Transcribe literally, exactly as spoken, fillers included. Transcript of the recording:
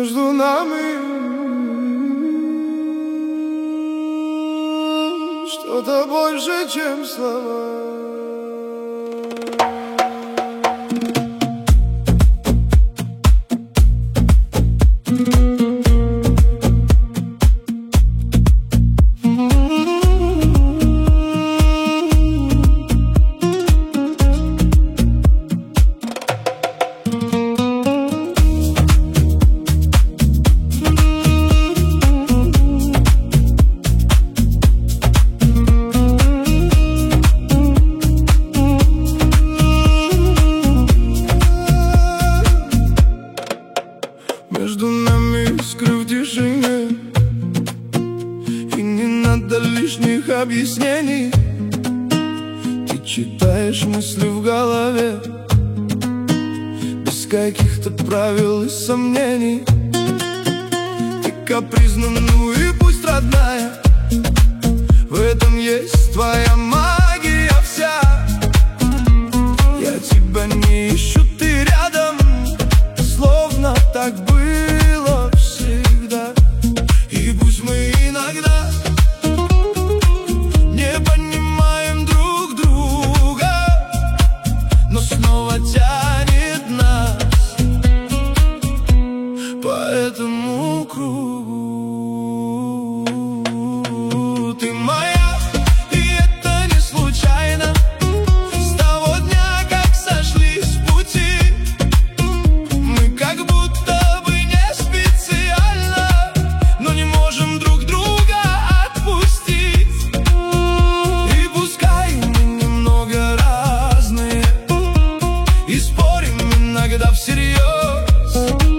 Между нами что-то больше, чем слова. Между нами искры в тишине, и не надо лишних объяснений. Ты читаешь мысли в голове, без каких-то правил и сомнений. Ты капризна, ну и пусть родная, в этом есть твоя магия вся. Я тебя не ищу, ты рядом, словно так было всегда. И пусть мы иногда не понимаем друг друга, но снова тянет нас по этому кругу. Ты моя, и это не случайно. С того дня, как сошли с пути, мы как будто бы не специально, но не можем друг друга отпустить. И пускай мы немного разные и спорим иногда всерьез,